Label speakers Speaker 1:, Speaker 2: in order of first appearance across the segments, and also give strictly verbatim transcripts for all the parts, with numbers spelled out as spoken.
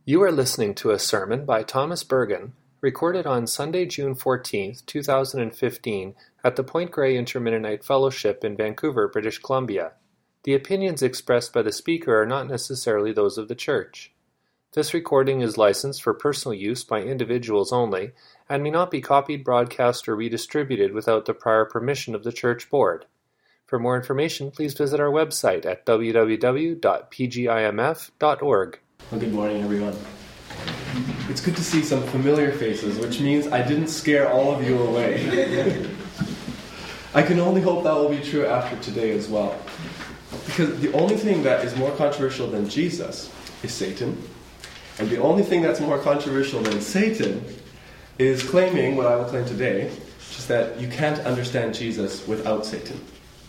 Speaker 1: You are listening to a sermon by Thomas Bergen, recorded on Sunday, June fourteenth, two thousand fifteen, at the Point Grey Intermennonite Fellowship in Vancouver, British Columbia. The opinions expressed by the speaker are not necessarily those of the church. This recording is licensed for personal use by individuals only, and may not be copied, broadcast, or redistributed without the prior permission of the church board. For more information, please visit our website at w w w dot p g i m f dot org.
Speaker 2: Well, good morning, everyone. It's good to see some familiar faces, which means I didn't scare all of you away. I can only hope that will be true after today as well. Because the only thing that is more controversial than Jesus is Satan. And the only thing that's more controversial than Satan is claiming what I will claim today, which is that you can't understand Jesus without Satan.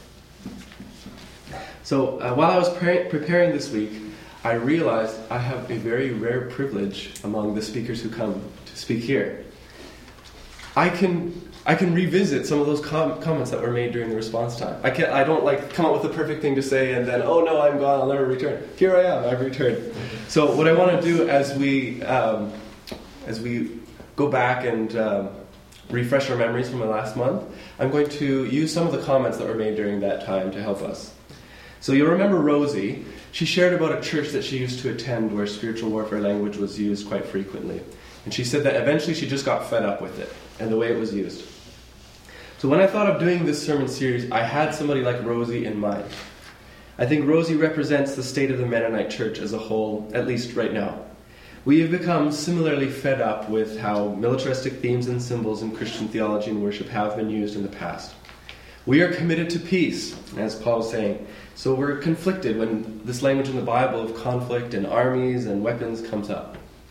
Speaker 2: So uh, while I was pre- preparing this week, I realized I have a very rare privilege among the speakers who come to speak here. I can I can revisit some of those com- comments that were made during the response time. I can't. I don't like come up with the perfect thing to say and then, oh no, I'm gone, I'll never return. Here I am, I've returned. So what I want to do as we um, as we go back and um, refresh our memories from the last month, I'm going to use some of the comments that were made during that time to help us. So you'll remember Rosie. She shared about a church that she used to attend where spiritual warfare language was used quite frequently. And she said that eventually she just got fed up with it and the way it was used. So when I thought of doing this sermon series, I had somebody like Rosie in mind. I think Rosie represents the state of the Mennonite church as a whole, at least right now. We have become similarly fed up with how militaristic themes and symbols in Christian theology and worship have been used in the past. We are committed to peace, as Paul is saying. So we're conflicted when this language in the Bible of conflict and armies and weapons comes up.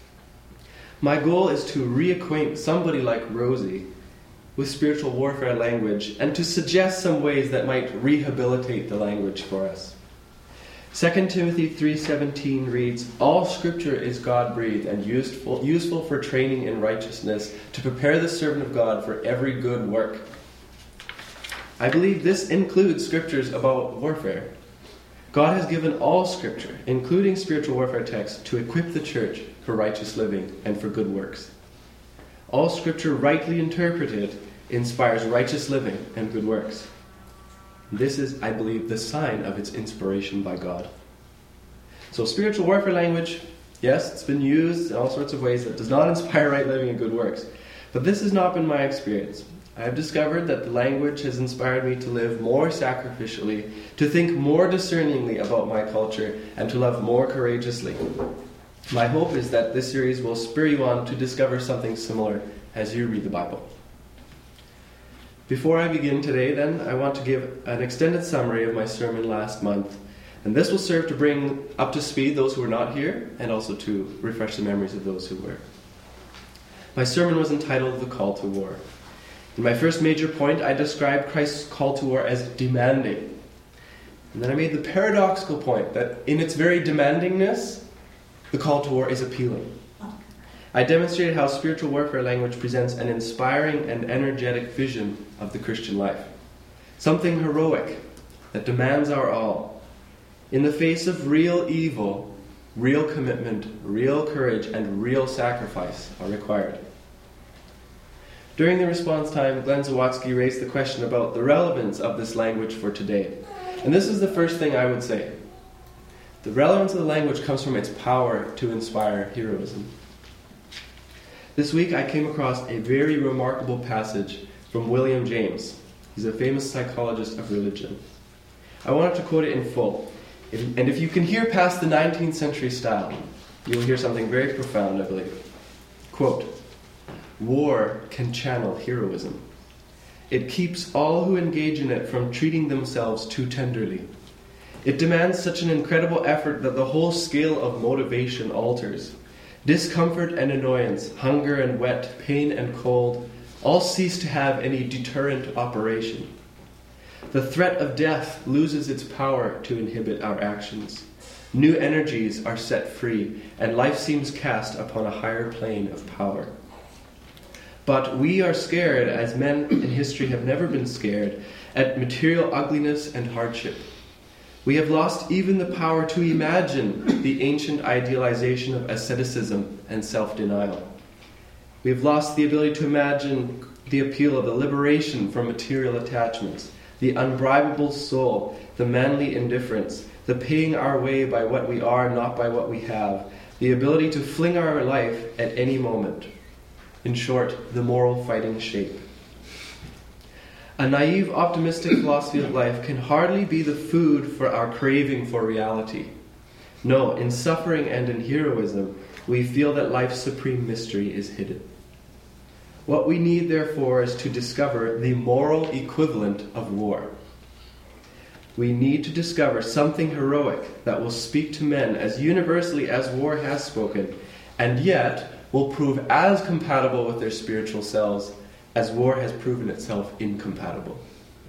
Speaker 2: My goal is to reacquaint somebody like Rosie with spiritual warfare language and to suggest some ways that might rehabilitate the language for us. Second Timothy three seventeen reads, "All Scripture is God-breathed and useful, useful for training in righteousness, to prepare the servant of God for every good work." I believe this includes scriptures about warfare. God has given all scripture, including spiritual warfare texts, to equip the church for righteous living and for good works. All scripture rightly interpreted inspires righteous living and good works. This is, I believe, the sign of its inspiration by God. So spiritual warfare language, yes, it's been used in all sorts of ways that does not inspire right living and good works. But this has not been my experience. I have discovered that the language has inspired me to live more sacrificially, to think more discerningly about my culture, and to love more courageously. My hope is that this series will spur you on to discover something similar as you read the Bible. Before I begin today, then, I want to give an extended summary of my sermon last month, and this will serve to bring up to speed those who were not here, and also to refresh the memories of those who were. My sermon was entitled "The Call to War." In my first major point, I described Christ's call to war as demanding. And then I made the paradoxical point that in its very demandingness, the call to war is appealing. I demonstrated how spiritual warfare language presents an inspiring and energetic vision of the Christian life. Something heroic that demands our all. In the face of real evil, real commitment, real courage, and real sacrifice are required. During the response time, Glenn Zawatsky raised the question about the relevance of this language for today. And this is the first thing I would say. The relevance of the language comes from its power to inspire heroism. This week I came across a very remarkable passage from William James. He's a famous psychologist of religion. I wanted to quote it in full. And if you can hear past the nineteenth century style, you'll hear something very profound, I believe. Quote, "War can channel heroism. It keeps all who engage in it from treating themselves too tenderly. It demands such an incredible effort that the whole scale of motivation alters. Discomfort and annoyance, hunger and wet, pain and cold, all cease to have any deterrent operation. The threat of death loses its power to inhibit our actions. New energies are set free, and life seems cast upon a higher plane of power. But we are scared, as men in history have never been scared, at material ugliness and hardship. We have lost even the power to imagine the ancient idealization of asceticism and self-denial. We have lost the ability to imagine the appeal of the liberation from material attachments, the unbribable soul, the manly indifference, the paying our way by what we are, not by what we have, the ability to fling our life at any moment. In short, the moral fighting shape. A naive, optimistic philosophy of life can hardly be the food for our craving for reality. No, in suffering and in heroism, we feel that life's supreme mystery is hidden. What we need, therefore, is to discover the moral equivalent of war. We need to discover something heroic that will speak to men as universally as war has spoken, and yet will prove as compatible with their spiritual selves as war has proven itself incompatible.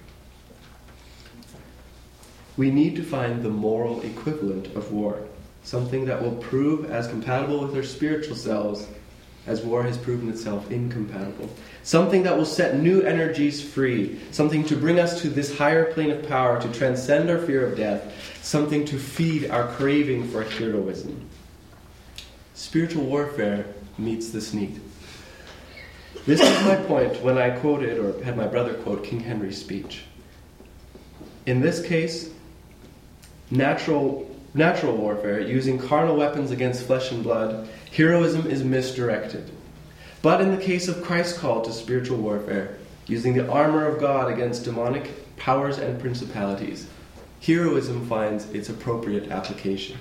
Speaker 2: We need to find the moral equivalent of war, something that will prove as compatible with their spiritual selves as war has proven itself incompatible. Something that will set new energies free. Something to bring us to this higher plane of power, to transcend our fear of death. Something to feed our craving for heroism. Spiritual warfare meets this need. This is my point when I quoted, or had my brother quote, King Henry's speech. In this case, natural Natural warfare, using carnal weapons against flesh and blood, heroism is misdirected. But in the case of Christ's call to spiritual warfare, using the armor of God against demonic powers and principalities, heroism finds its appropriate application.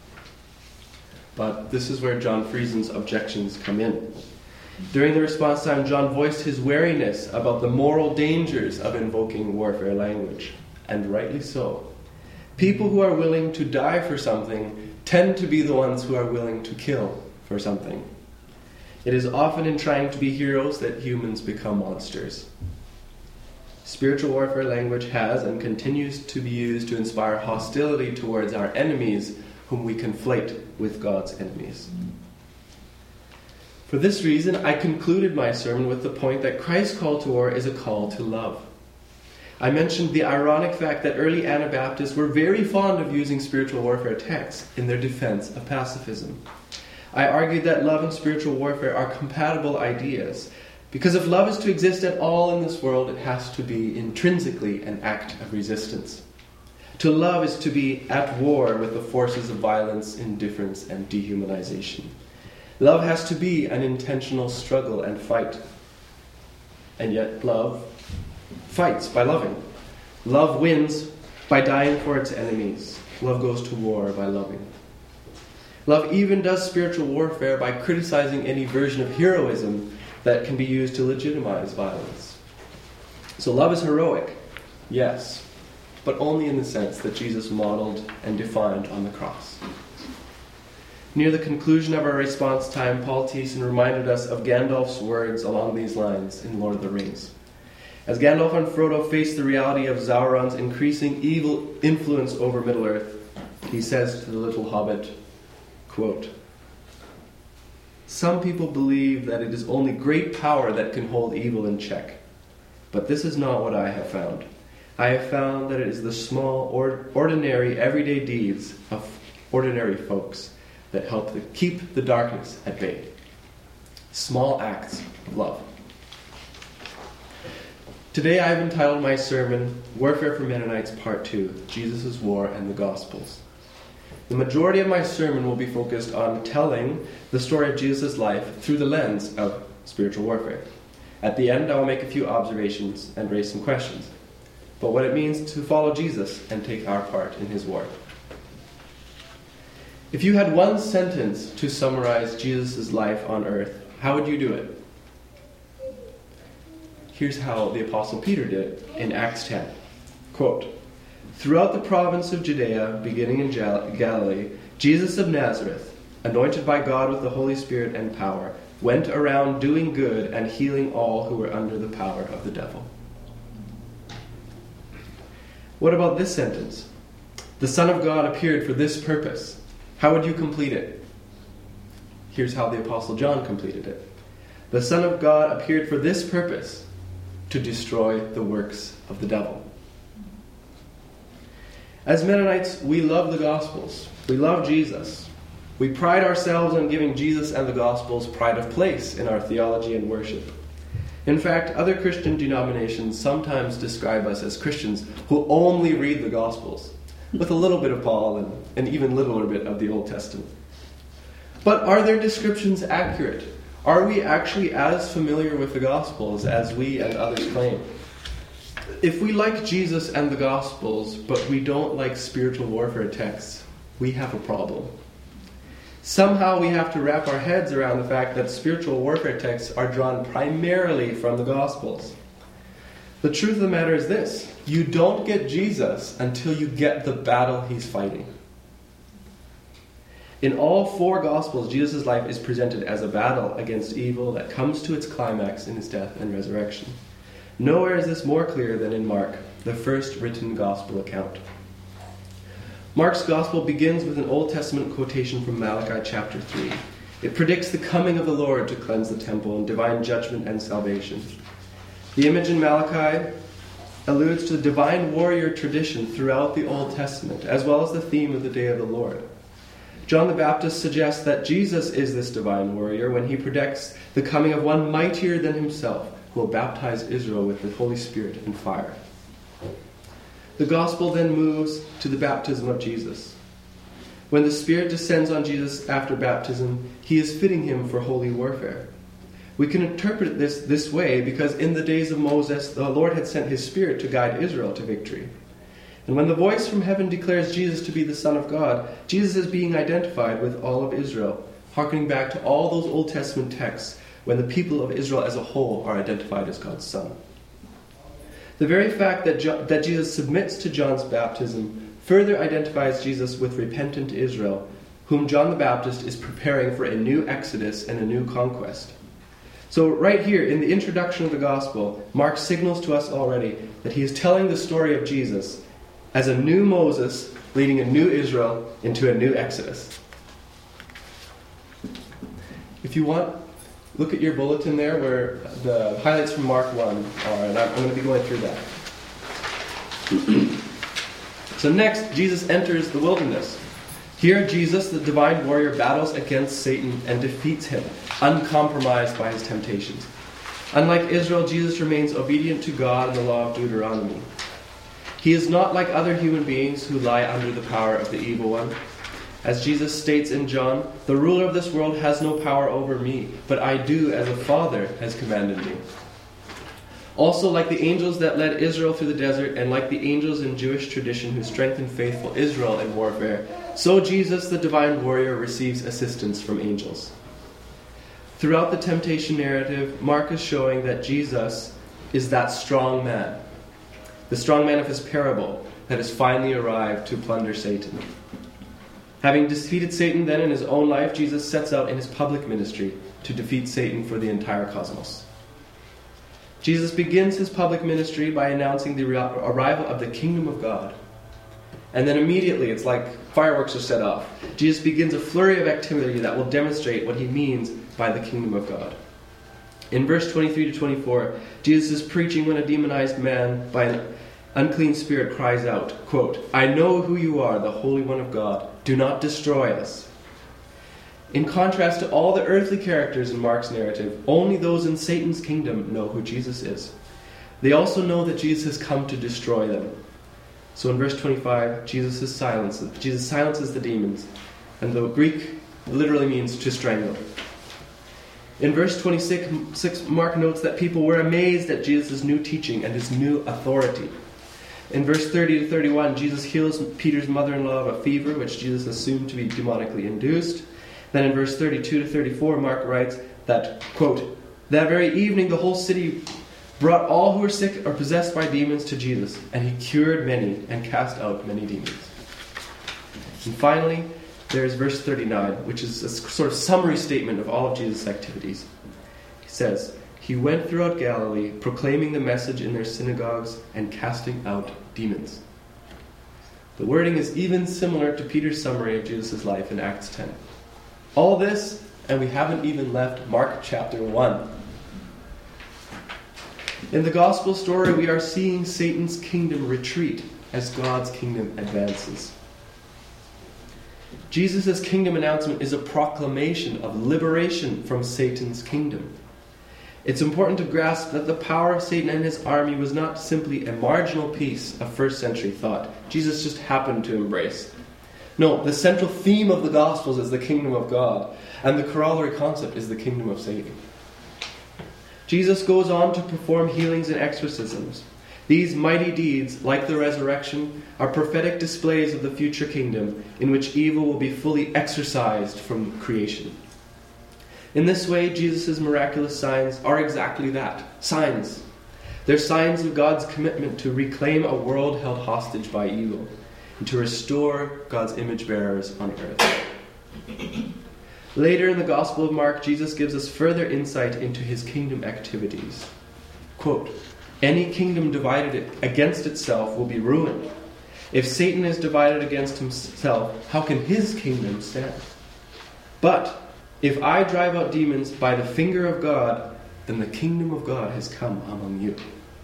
Speaker 2: But this is where John Friesen's objections come in. During the response time, John voiced his wariness about the moral dangers of invoking warfare language, and rightly so. People who are willing to die for something tend to be the ones who are willing to kill for something. It is often in trying to be heroes that humans become monsters. Spiritual warfare language has and continues to be used to inspire hostility towards our enemies, whom we conflate with God's enemies. For this reason, I concluded my sermon with the point that Christ's call to war is a call to love. I mentioned the ironic fact that early Anabaptists were very fond of using spiritual warfare texts in their defense of pacifism. I argued that love and spiritual warfare are compatible ideas, because if love is to exist at all in this world, it has to be intrinsically an act of resistance. To love is to be at war with the forces of violence, indifference, and dehumanization. Love has to be an intentional struggle and fight. And yet love fights by loving. Love wins by dying for its enemies. Love goes to war by loving. Love even does spiritual warfare by criticizing any version of heroism that can be used to legitimize violence. So love is heroic, yes, but only in the sense that Jesus modeled and defined on the cross. Near the conclusion of our response time, Paul Thiessen reminded us of Gandalf's words along these lines in Lord of the Rings. As Gandalf and Frodo face the reality of Sauron's increasing evil influence over Middle-earth, he says to the little hobbit, quote, "Some people believe that it is only great power that can hold evil in check. But this is not what I have found. I have found that it is the small, or- ordinary, everyday deeds of ordinary folks that help to keep the darkness at bay. Small acts of love." Today I have entitled my sermon, Warfare for Mennonites Part two, Jesus' War and the Gospels. The majority of my sermon will be focused on telling the story of Jesus' life through the lens of spiritual warfare. At the end I will make a few observations and raise some questions about what it means to follow Jesus and take our part in his war. If you had one sentence to summarize Jesus' life on earth, how would you do it? Here's how the Apostle Peter did it in Acts ten. Quote, "Throughout the province of Judea, beginning in Galilee, Jesus of Nazareth, anointed by God with the Holy Spirit and power, went around doing good and healing all who were under the power of the devil." What about this sentence? "The Son of God appeared for this purpose." How would you complete it? Here's how the Apostle John completed it. "The Son of God appeared for this purpose, to destroy the works of the devil." As Mennonites, we love the Gospels. We love Jesus. We pride ourselves on giving Jesus and the Gospels pride of place in our theology and worship. In fact, other Christian denominations sometimes describe us as Christians who only read the Gospels, with a little bit of Paul and an even littler bit of the Old Testament. But are their descriptions accurate? Are we actually as familiar with the Gospels as we and others claim? If we like Jesus and the Gospels, but we don't like spiritual warfare texts, we have a problem. Somehow we have to wrap our heads around the fact that spiritual warfare texts are drawn primarily from the Gospels. The truth of the matter is this: you don't get Jesus until you get the battle he's fighting. In all four Gospels, Jesus' life is presented as a battle against evil that comes to its climax in his death and resurrection. Nowhere is this more clear than in Mark, the first written Gospel account. Mark's Gospel begins with an Old Testament quotation from Malachi chapter three. It predicts the coming of the Lord to cleanse the temple and divine judgment and salvation. The image in Malachi alludes to the divine warrior tradition throughout the Old Testament, as well as the theme of the day of the Lord. John the Baptist suggests that Jesus is this divine warrior when he predicts the coming of one mightier than himself, who will baptize Israel with the Holy Spirit and fire. The Gospel then moves to the baptism of Jesus. When the Spirit descends on Jesus after baptism, he is fitting him for holy warfare. We can interpret this this way because in the days of Moses, the Lord had sent his Spirit to guide Israel to victory. And when the voice from heaven declares Jesus to be the Son of God, Jesus is being identified with all of Israel, hearkening back to all those Old Testament texts when the people of Israel as a whole are identified as God's Son. The very fact that, jo- that Jesus submits to John's baptism further identifies Jesus with repentant Israel, whom John the Baptist is preparing for a new exodus and a new conquest. So right here, in the introduction of the Gospel, Mark signals to us already that he is telling the story of Jesus as a new Moses leading a new Israel into a new exodus. If you want, look at your bulletin there where the highlights from Mark one are, and I'm, I'm going to be going through that. So next, Jesus enters the wilderness. Here, Jesus, the divine warrior, battles against Satan and defeats him, uncompromised by his temptations. Unlike Israel, Jesus remains obedient to God and the law of Deuteronomy. He is not like other human beings who lie under the power of the evil one. As Jesus states in John, the ruler of this world has no power over me, but I do as the Father has commanded me. Also, like the angels that led Israel through the desert, and like the angels in Jewish tradition who strengthened faithful Israel in warfare, so Jesus, the divine warrior, receives assistance from angels. Throughout the temptation narrative, Mark is showing that Jesus is that strong man, the strong man of his parable that has finally arrived to plunder Satan. Having defeated Satan then in his own life, Jesus sets out in his public ministry to defeat Satan for the entire cosmos. Jesus begins his public ministry by announcing the arrival of the kingdom of God. And then immediately, it's like fireworks are set off. Jesus begins a flurry of activity that will demonstrate what he means by the kingdom of God. In verse twenty-three to twenty-four, Jesus is preaching when a demonized man by an unclean spirit cries out, quote, "I know who you are, the Holy One of God. Do not destroy us." In contrast to all the earthly characters in Mark's narrative, only those in Satan's kingdom know who Jesus is. They also know that Jesus has come to destroy them. So in verse twenty-five, Jesus is silences, Jesus silences the demons, and the Greek literally means to strangle. In verse twenty-six, Mark notes that people were amazed at Jesus' new teaching and his new authority. In verse thirty to thirty-one, Jesus heals Peter's mother-in-law of a fever, which Jesus assumed to be demonically induced. Then in verse thirty-two to thirty-four, Mark writes that, quote, "That very evening the whole city brought all who were sick or possessed by demons to Jesus, and he cured many and cast out many demons." And finally, there is verse thirty-nine, which is a sort of summary statement of all of Jesus' activities. He says, "He went throughout Galilee, proclaiming the message in their synagogues and casting out demons." The wording is even similar to Peter's summary of Jesus' life in Acts ten. All this, and we haven't even left Mark chapter one. In the gospel story, we are seeing Satan's kingdom retreat as God's kingdom advances. Jesus' kingdom announcement is a proclamation of liberation from Satan's kingdom. It's important to grasp that the power of Satan and his army was not simply a marginal piece of first century thought Jesus just happened to embrace. No, the central theme of the Gospels is the kingdom of God, and the corollary concept is the kingdom of Satan. Jesus goes on to perform healings and exorcisms. These mighty deeds, like the resurrection, are prophetic displays of the future kingdom in which evil will be fully exorcised from creation. In this way, Jesus' miraculous signs are exactly that, signs. They're signs of God's commitment to reclaim a world held hostage by evil and to restore God's image bearers on earth. Later in the Gospel of Mark, Jesus gives us further insight into his kingdom activities. Quote, "Any kingdom divided against itself will be ruined. If Satan is divided against himself, how can his kingdom stand? But if I drive out demons by the finger of God, then the kingdom of God has come among you."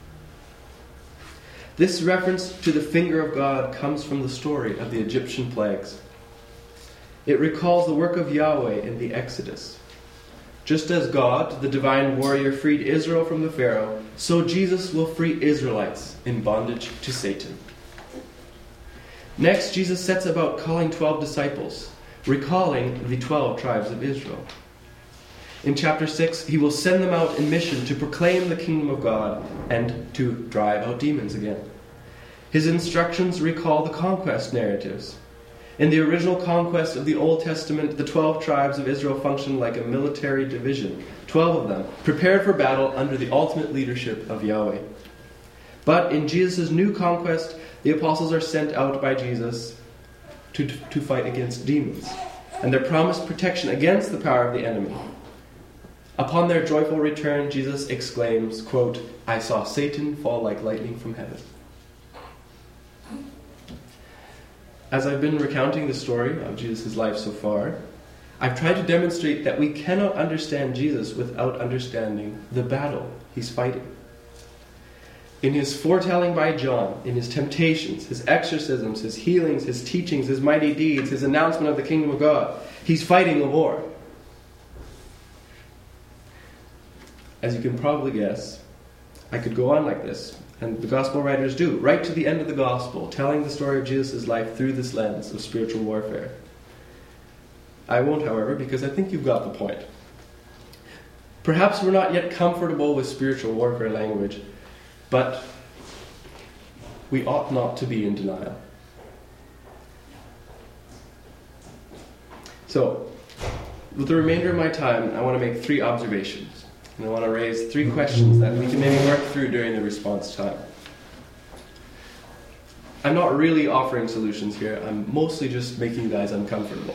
Speaker 2: This reference to the finger of God comes from the story of the Egyptian plagues. It recalls the work of Yahweh in the Exodus. Just as God, the divine warrior, freed Israel from the Pharaoh, so Jesus will free Israelites in bondage to Satan. Next, Jesus sets about calling twelve disciples, recalling the twelve tribes of Israel. In chapter six, he will send them out in mission to proclaim the kingdom of God and to drive out demons again. His instructions recall the conquest narratives. In the original conquest of the Old Testament, the twelve tribes of Israel functioned like a military division, twelve of them, prepared for battle under the ultimate leadership of Yahweh. But in Jesus' new conquest, the apostles are sent out by Jesus to, to fight against demons, and they're promised protection against the power of the enemy. Upon their joyful return, Jesus exclaims, quote, "I saw Satan fall like lightning from heaven." As I've been recounting the story of Jesus' life so far, I've tried to demonstrate that we cannot understand Jesus without understanding the battle he's fighting. In his foretelling by John, in his temptations, his exorcisms, his healings, his teachings, his mighty deeds, his announcement of the kingdom of God, he's fighting a war. As you can probably guess, I could go on like this, and the gospel writers do, right to the end of the gospel, telling the story of Jesus' life through this lens of spiritual warfare. I won't, however, because I think you've got the point. Perhaps we're not yet comfortable with spiritual warfare language, but we ought not to be in denial. So, with the remainder of my time, I want to make three observations. And I want to raise three questions that we can maybe work through during the response time. I'm not really offering solutions here. I'm mostly just making you guys uncomfortable.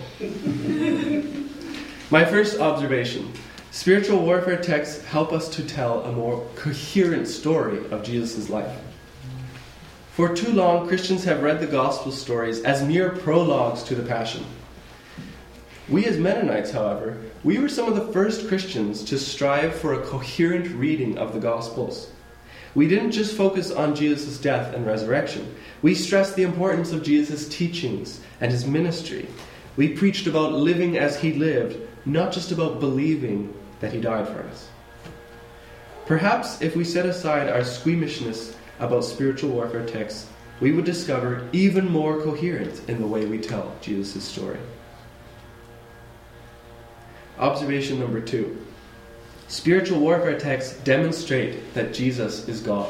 Speaker 2: My first observation. Spiritual warfare texts help us to tell a more coherent story of Jesus' life. For too long, Christians have read the gospel stories as mere prologues to the Passion. We as Mennonites, however, we were some of the first Christians to strive for a coherent reading of the Gospels. We didn't just focus on Jesus' death and resurrection. We stressed the importance of Jesus' teachings and his ministry. We preached about living as he lived, not just about believing that he died for us. Perhaps if we set aside our squeamishness about spiritual warfare texts, we would discover even more coherence in the way we tell Jesus' story. Observation number two. Spiritual warfare texts demonstrate that Jesus is God.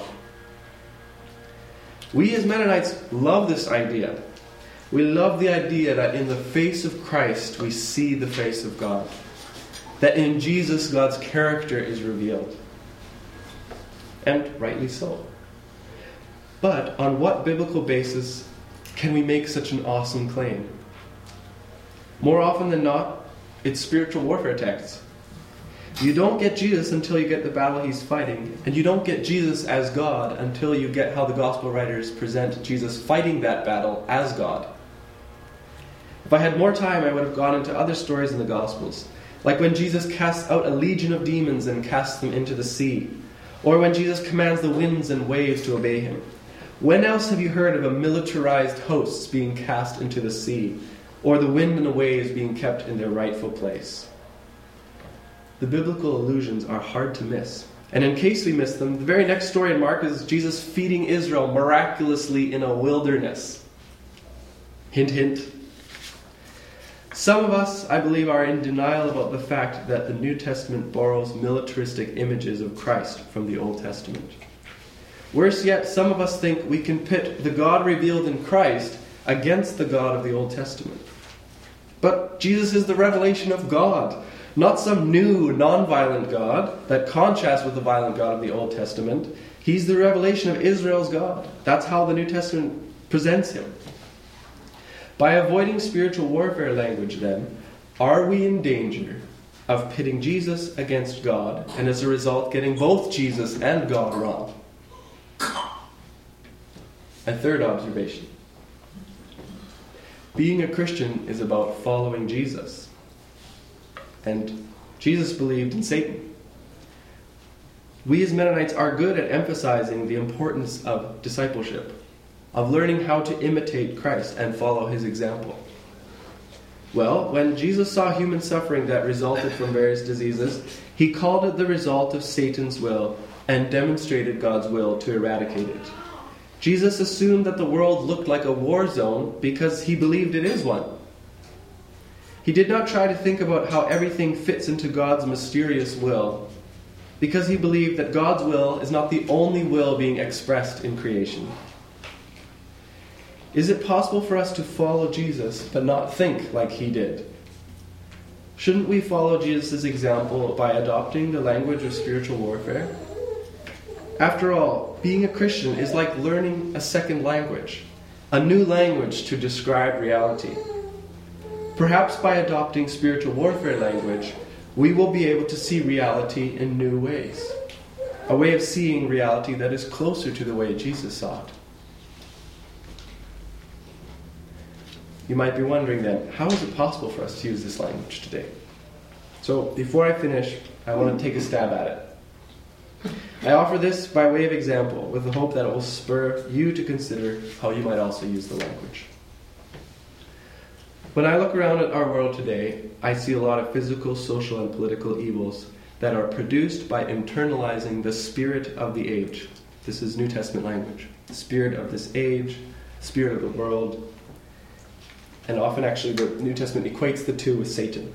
Speaker 2: We as Mennonites love this idea. We love the idea that in the face of Christ we see the face of God. That in Jesus God's character is revealed. And rightly so. But on what biblical basis can we make such an awesome claim? More often than not, it's spiritual warfare texts. You don't get Jesus until you get the battle he's fighting, and you don't get Jesus as God until you get how the gospel writers present Jesus fighting that battle as God. If I had more time, I would have gone into other stories in the Gospels, like when Jesus casts out a legion of demons and casts them into the sea, or when Jesus commands the winds and waves to obey him, When else have you heard of a militarized hosts being cast into the sea, or the wind and the waves being kept in their rightful place? The biblical allusions are hard to miss. And in case we miss them, the very next story in Mark is Jesus feeding Israel miraculously in a wilderness. Hint, hint. Some of us, I believe, are in denial about the fact that the New Testament borrows militaristic images of Christ from the Old Testament. Worse yet, some of us think we can pit the God revealed in Christ against the God of the Old Testament. But Jesus is the revelation of God, not some new, non-violent God that contrasts with the violent God of the Old Testament. He's the revelation of Israel's God. That's how the New Testament presents him. By avoiding spiritual warfare language, then, are we in danger of pitting Jesus against God, and as a result getting both Jesus and God wrong? A third observation. Being a Christian is about following Jesus. And Jesus believed in Satan. We as Mennonites are good at emphasizing the importance of discipleship, of learning how to imitate Christ and follow his example. Well, when Jesus saw human suffering that resulted from various diseases, he called it the result of Satan's will and demonstrated God's will to eradicate it. Jesus assumed that the world looked like a war zone because he believed it is one. He did not try to think about how everything fits into God's mysterious will, because he believed that God's will is not the only will being expressed in creation. Is it possible for us to follow Jesus but not think like he did? Shouldn't we follow Jesus' example by adopting the language of spiritual warfare? After all, being a Christian is like learning a second language, a new language to describe reality. Perhaps by adopting spiritual warfare language, we will be able to see reality in new ways. A way of seeing reality that is closer to the way Jesus saw it. You might be wondering then, how is it possible for us to use this language today? So, before I finish, I want to take a stab at it. I offer this by way of example, with the hope that it will spur you to consider how you might also use the language. When I look around at our world today, I see a lot of physical, social, and political evils that are produced by internalizing the spirit of the age. This is New Testament language. The spirit of this age, spirit of the world. And often actually the New Testament equates the two with Satan.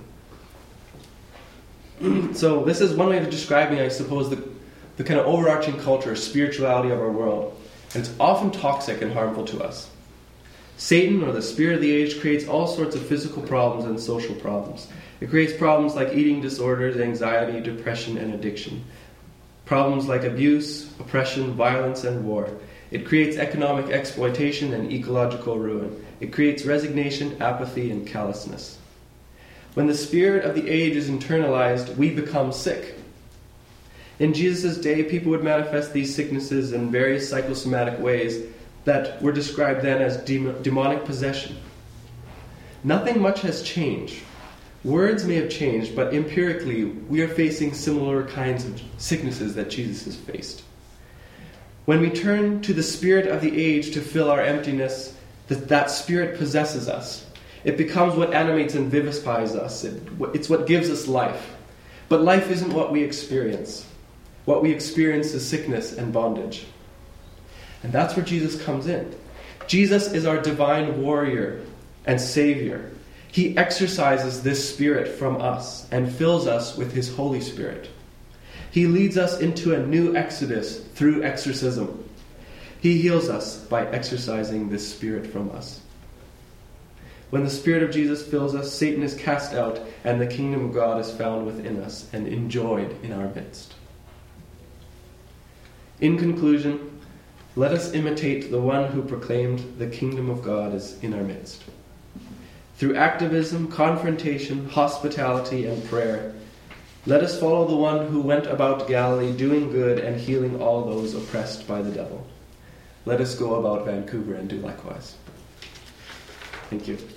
Speaker 2: So this is one way of describing, I suppose, the, the kind of overarching culture, spirituality of our world. And it's often toxic and harmful to us. Satan, or the spirit of the age, creates all sorts of physical problems and social problems. It creates problems like eating disorders, anxiety, depression, and addiction. Problems like abuse, oppression, violence, and war. It creates economic exploitation and ecological ruin. It creates resignation, apathy, and callousness. When the spirit of the age is internalized, we become sick. In Jesus' day, people would manifest these sicknesses in various psychosomatic ways that were described then as dem- demonic possession. Nothing much has changed. Words may have changed, but empirically, we are facing similar kinds of sicknesses that Jesus has faced. When we turn to the spirit of the age to fill our emptiness, that, that spirit possesses us. It becomes what animates and vivifies us. It, it's what gives us life. But life isn't what we experience. What we experience is sickness and bondage. And that's where Jesus comes in. Jesus is our divine warrior and savior. He exercises this spirit from us and fills us with his Holy Spirit. He leads us into a new exodus through exorcism. He heals us by exercising this spirit from us. When the Spirit of Jesus fills us, Satan is cast out and the kingdom of God is found within us and enjoyed in our midst. In conclusion, let us imitate the one who proclaimed the kingdom of God is in our midst. Through activism, confrontation, hospitality, and prayer, let us follow the one who went about Galilee doing good and healing all those oppressed by the devil. Let us go about Vancouver and do likewise. Thank you.